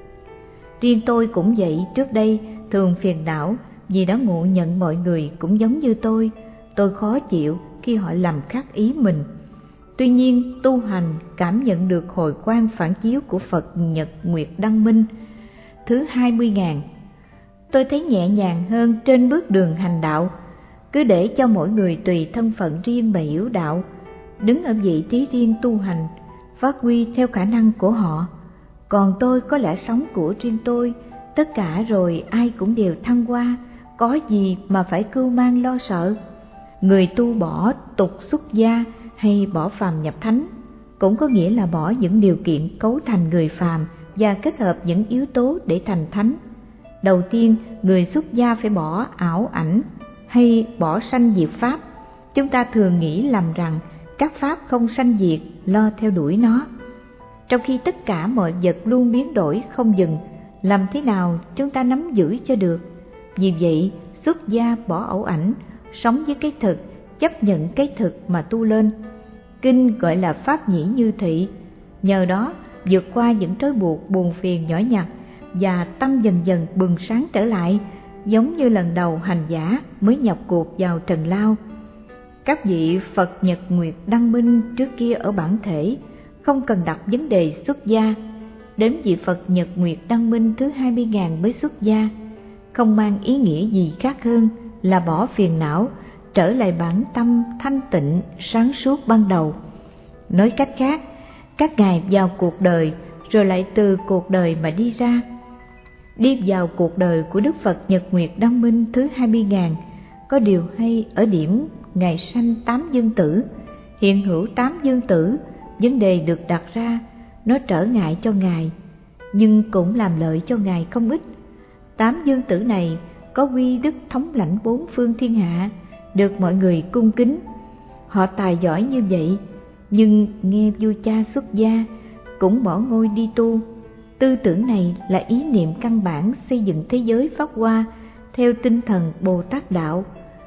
Riêng tôi cũng vậy, trước đây thường phiền não vì đã ngộ nhận mọi người cũng giống như tôi. Tôi khó chịu khi họ làm khác ý mình. Tuy nhiên tu hành cảm nhận được hồi quang phản chiếu của Phật nhật nguyệt đăng minh thứ hai mươi nghìn, tôi thấy nhẹ nhàng hơn trên bước đường hành đạo. Cứ để cho mỗi người tùy thân phận riêng mà hiểu đạo, đứng ở vị trí riêng tu hành, phát huy theo khả năng của họ. Còn tôi có lẽ sống của riêng tôi, tất cả rồi ai cũng đều thăng hoa, có gì mà phải cưu mang lo sợ. Người tu bỏ tục xuất gia hay bỏ phàm nhập thánh cũng có nghĩa là bỏ những điều kiện cấu thành người phàm và kết hợp những yếu tố để thành thánh. Đầu tiên, người xuất gia phải bỏ ảo ảnh hay bỏ sanh diệt pháp. Chúng ta thường nghĩ lầm rằng các pháp không sanh diệt, lo theo đuổi nó, trong khi tất cả mọi vật luôn biến đổi không dừng. Làm thế nào chúng ta nắm giữ cho được? Vì vậy, xuất gia bỏ ảo ảnh, sống với cái thực, chấp nhận cái thực mà tu lên. Kinh gọi là pháp nhĩ như thị. Nhờ đó vượt qua những trói buộc buồn phiền nhỏ nhặt, và tâm dần dần bừng sáng trở lại, giống như lần đầu hành giả mới nhập cuộc vào trần lao. Các vị Phật nhật nguyệt đăng minh trước kia ở bản thể không cần đặt vấn đề xuất gia. Đến vị Phật nhật nguyệt đăng minh thứ hai mươi nghìn mới xuất gia, không mang ý nghĩa gì khác hơn là bỏ phiền não, trở lại bản tâm thanh tịnh sáng suốt ban đầu. Nói cách khác, các ngài vào cuộc đời rồi lại từ cuộc đời mà đi ra. Đi vào cuộc đời của Đức Phật nhật nguyệt đăng minh thứ hai mươi nghìn có điều hay ở điểm ngài sanh tám dương tử. Hiện hữu tám dương tử, vấn đề được đặt ra, nó trở ngại cho ngài nhưng cũng làm lợi cho ngài không ít. Tám dương tử này có quy đức thống lãnh bốn phương thiên hạ, được mọi người cung kính. Họ tài giỏi như vậy, nhưng nghe vua cha xuất gia cũng bỏ ngôi đi tu. Tư tưởng này là ý niệm căn bản xây dựng thế giới pháp hoa theo tinh thần Bồ Tát đạo.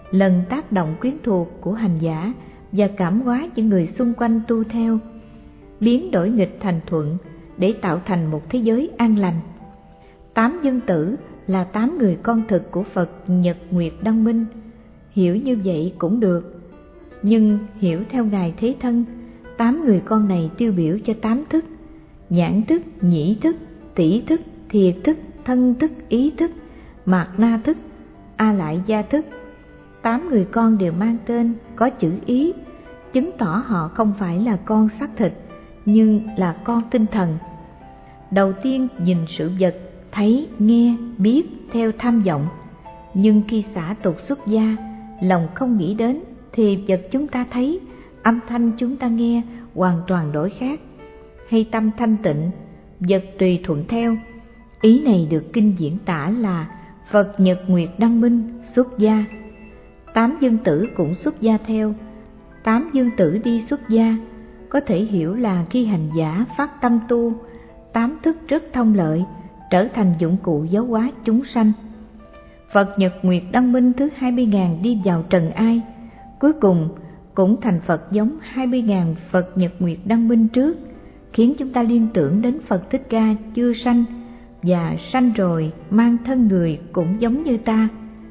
lần tác động quyến thuộc của hành giả và cảm hóa những người xung quanh tu theo, biến đổi nghịch thành thuận để tạo thành một thế giới an lành. Tám dân tử là tám người con thực của Phật Nhật Nguyệt Đăng Minh. Hiểu như vậy cũng được, nhưng hiểu theo Ngài Thế Thân, tám người con này tiêu biểu cho tám thức: nhãn thức, nhĩ thức, tỷ thức, thiệt thức, thân thức, ý thức, mạt na thức, a lại gia thức. Tám người con đều mang tên có chữ ý, chứng tỏ họ không phải là con xác thịt, nhưng là con tinh thần. Đầu tiên nhìn sự vật, thấy, nghe, biết theo tham vọng, nhưng khi xả tục xuất gia, lòng không nghĩ đến, thì vật chúng ta thấy, âm thanh chúng ta nghe hoàn toàn đổi khác. Hay tâm thanh tịnh, vật tùy thuận theo. Ý này được kinh diễn tả là Phật Nhật Nguyệt Đăng Minh xuất gia. Tám dân tử cũng xuất gia theo. Tám dân tử đi xuất gia có thể hiểu là khi hành giả phát tâm tu, tám thức rất thông lợi, trở thành dụng cụ giáo hóa chúng sanh. Phật Nhật Nguyệt Đăng Minh thứ hai mươi ngàn đi vào trần ai, cuối cùng cũng thành Phật giống hai mươi ngàn Phật Nhật Nguyệt Đăng Minh trước, khiến chúng ta liên tưởng đến Phật Thích Ca chưa sanh và sanh rồi mang thân người cũng giống như ta.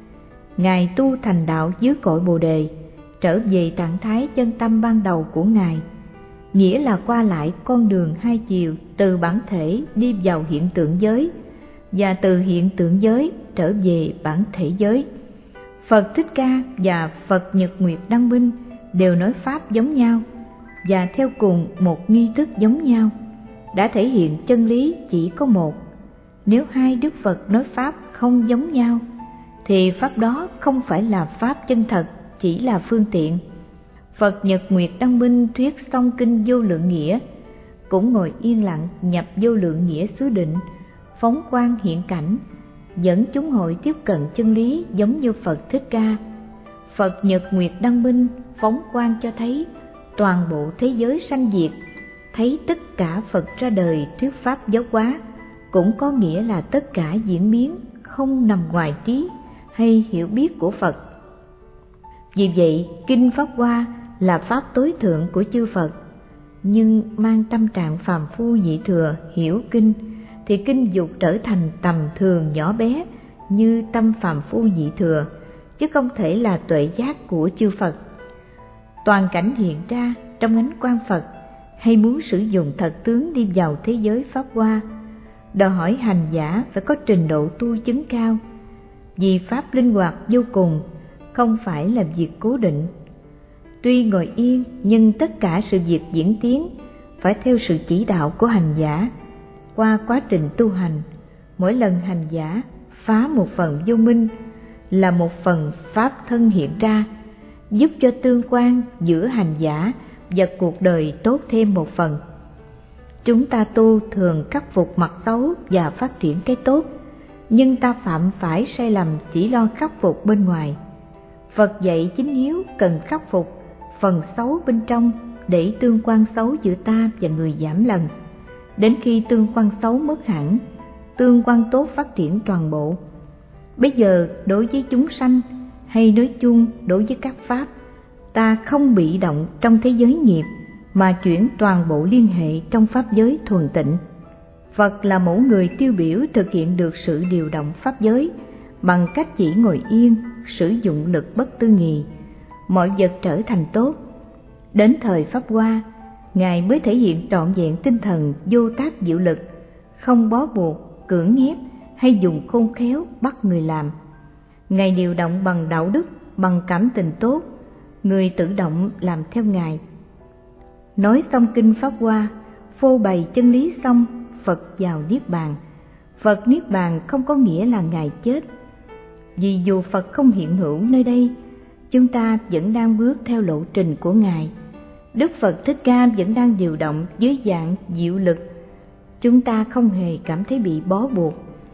Ngài tu thành đạo dưới cội Bồ Đề, trở về trạng thái chân tâm ban đầu của Ngài, nghĩa là qua lại con đường hai chiều từ bản thể đi vào hiện tượng giới, và từ hiện tượng giới trở về bản thể giới. Phật Thích Ca và Phật Nhật Nguyệt Đăng Minh đều nói Pháp giống nhau, và theo cùng một nghi thức giống nhau, đã thể hiện chân lý chỉ có một. Nếu hai Đức Phật nói Pháp không giống nhau, thì Pháp đó không phải là Pháp chân thật, chỉ là phương tiện. Phật Nhật Nguyệt Đăng Minh thuyết xong kinh Vô Lượng Nghĩa, cũng ngồi yên lặng nhập Vô Lượng Nghĩa xứ định, phóng quang hiện cảnh, dẫn chúng hội tiếp cận chân lý giống như Phật Thích Ca. Phật Nhật Nguyệt Đăng Minh phóng quang cho thấy toàn bộ thế giới sanh diệt, thấy tất cả Phật ra đời thuyết pháp giáo hóa, cũng có nghĩa là tất cả diễn biến không nằm ngoài trí hay hiểu biết của Phật. Vì vậy, Kinh Pháp Hoa là Pháp tối thượng của chư Phật, nhưng mang tâm trạng phàm phu nhị thừa hiểu Kinh, thì Kinh dục trở thành tầm thường nhỏ bé như tâm phàm phu nhị thừa, chứ không thể là tuệ giác của chư Phật. Toàn cảnh hiện ra trong ánh quang Phật, hay muốn sử dụng thật tướng đi vào thế giới Pháp Hoa, đòi hỏi hành giả phải có trình độ tu chứng cao, vì Pháp linh hoạt vô cùng, không phải là việc cố định. Tuy ngồi yên, nhưng tất cả sự việc diễn tiến phải theo sự chỉ đạo của hành giả. Qua quá trình tu hành, mỗi lần hành giả phá một phần vô minh là một phần Pháp thân hiện ra, giúp cho tương quan giữa hành giả và cuộc đời tốt thêm một phần. Chúng ta tu thường khắc phục mặt xấu và phát triển cái tốt, nhưng ta phạm phải sai lầm chỉ lo khắc phục bên ngoài. Phật dạy chính yếu cần khắc phục phần xấu bên trong để tương quan xấu giữa ta và người giảm lần. Đến khi tương quan xấu mất hẳn, tương quan tốt phát triển toàn bộ. Bây giờ đối với chúng sanh hay nói chung đối với các pháp, ta không bị động trong thế giới nghiệp mà chuyển toàn bộ liên hệ trong pháp giới thuần tịnh. Phật là mẫu người tiêu biểu thực hiện được sự điều động pháp giới bằng cách chỉ ngồi yên, sử dụng lực bất tư nghì, mọi vật trở thành tốt. Đến thời Pháp Hoa, Ngài mới thể hiện trọn vẹn tinh thần vô tác diệu lực, không bó buộc, cưỡng ép hay dùng khôn khéo bắt người làm. Ngài điều động bằng đạo đức, bằng cảm tình tốt, người tự động làm theo Ngài. Nói xong kinh Pháp Hoa, phô bày chân lý xong, Phật vào Niết Bàn. Phật Niết Bàn không có nghĩa là Ngài chết, vì dù Phật không hiện hữu nơi đây, chúng ta vẫn đang bước theo lộ trình của Ngài. Đức Phật Thích Ca vẫn đang điều động dưới dạng diệu lực, chúng ta không hề cảm thấy bị bó buộc.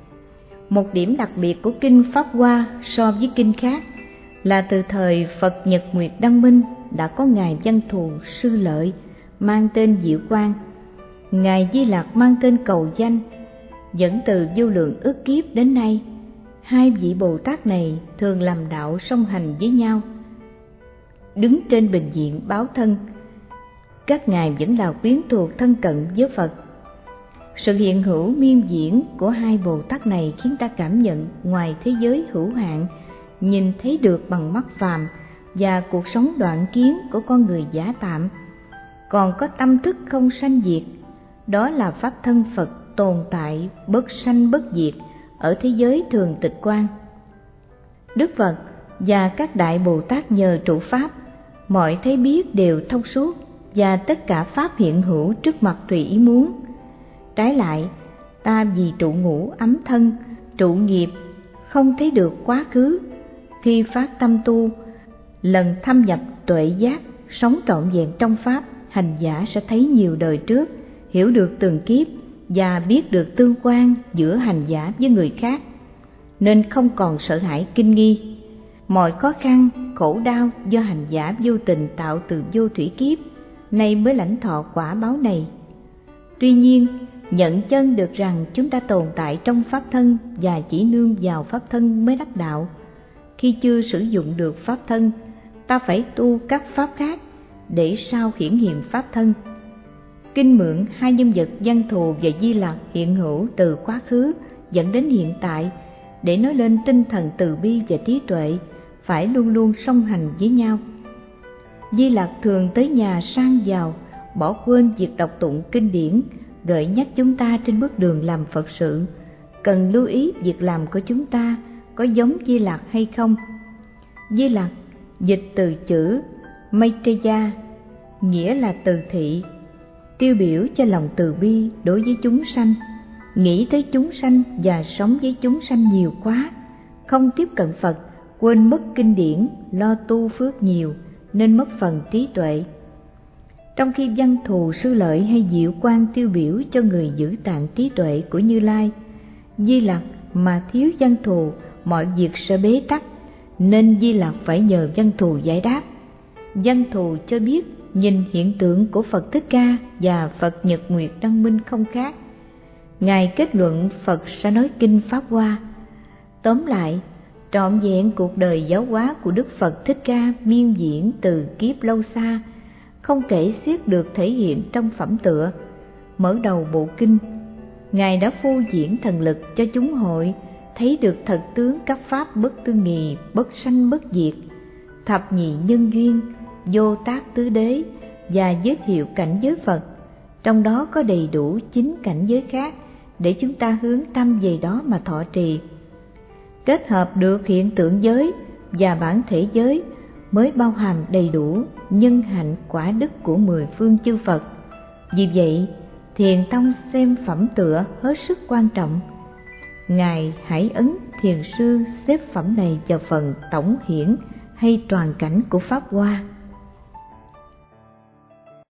Một điểm đặc biệt của kinh Pháp Hoa so với kinh khác là từ thời Phật Nhật Nguyệt Đăng Minh đã có Ngài Văn Thù Sư Lợi mang tên Diệu Quang, Ngài Di Lặc mang tên Cầu Danh, dẫn từ vô lượng ức kiếp đến nay. hai vị Bồ Tát này thường làm đạo song hành với nhau, đứng trên bình diện báo thân. Các ngài vẫn là quyến thuộc thân cận với Phật. Sự hiện hữu miên diễn của hai Bồ Tát này khiến ta cảm nhận ngoài thế giới hữu hạn nhìn thấy được bằng mắt phàm và cuộc sống đoạn kiến của con người giả tạm, còn có tâm thức không sanh diệt. Đó là pháp thân Phật tồn tại bất sanh bất diệt ở thế giới thường tịch quan. Đức Phật và các đại Bồ Tát nhờ trụ pháp, mọi thấy biết đều thông suốt và tất cả pháp hiện hữu trước mặt tùy ý muốn. Trái lại, ta vì trụ ngũ ấm thân, trụ nghiệp, không thấy được quá khứ. Khi phát tâm tu, lần thâm nhập tuệ giác, sống trọn vẹn trong pháp, hành giả sẽ thấy nhiều đời trước, hiểu được từng kiếp và biết được tương quan giữa hành giả với người khác, nên không còn sợ hãi kinh nghi. Mọi khó khăn, khổ đau do hành giả vô tình tạo từ vô thủy kiếp, nay mới lãnh thọ quả báo này. Tuy nhiên, nhận chân được rằng chúng ta tồn tại trong pháp thân và chỉ nương vào pháp thân mới đắc đạo. Khi chưa sử dụng được pháp thân, ta phải tu các pháp khác để sau hiển hiện pháp thân. Kinh mượn hai nhân vật Văn Thù và Di Lặc hiện hữu từ quá khứ dẫn đến hiện tại để nói lên tinh thần từ bi và trí tuệ phải luôn luôn song hành với nhau. Di Lặc thường tới nhà sang giàu, bỏ quên việc đọc tụng kinh điển, gợi nhắc chúng ta trên bước đường làm Phật sự, cần lưu ý việc làm của chúng ta có giống Di Lặc hay không. Di Lặc dịch từ chữ Maitreya, nghĩa là từ thị, tiêu biểu cho lòng từ bi đối với chúng sanh, nghĩ tới chúng sanh và sống với chúng sanh nhiều quá, không tiếp cận Phật, quên mất kinh điển, lo tu phước nhiều nên mất phần trí tuệ. Trong khi Văn Thù, Sư Lợi hay Diệu Quang tiêu biểu cho người giữ tạng trí tuệ của Như Lai, Di Lặc mà thiếu Văn Thù mọi việc sẽ bế tắc, nên Di Lặc phải nhờ Văn Thù giải đáp. Văn Thù cho biết nhìn hiện tượng của Phật Thích Ca và Phật Nhật Nguyệt Đăng Minh không khác. Ngài kết luận Phật sẽ nói kinh Pháp Hoa. Tóm lại, trọn vẹn cuộc đời giáo hóa của Đức Phật Thích Ca miên diễn từ kiếp lâu xa, không kể xiết được thể hiện trong phẩm tựa. Mở đầu bộ kinh, Ngài đã phô diễn thần lực cho chúng hội thấy được thật tướng các pháp bất tư nghì, bất sanh bất diệt, thập nhị nhân duyên, vô tác tứ đế và giới thiệu cảnh giới Phật. Trong đó có đầy đủ chín cảnh giới khác để chúng ta hướng tâm về đó mà thọ trì. Kết hợp được hiện tượng giới và bản thể giới mới bao hàm đầy đủ nhân hạnh quả đức của mười phương chư Phật. Vì vậy, Thiền Tông xem phẩm tựa hết sức quan trọng. Ngài Hải Ấn Thiền Sư xếp phẩm này vào phần tổng hiển hay toàn cảnh của Pháp Hoa.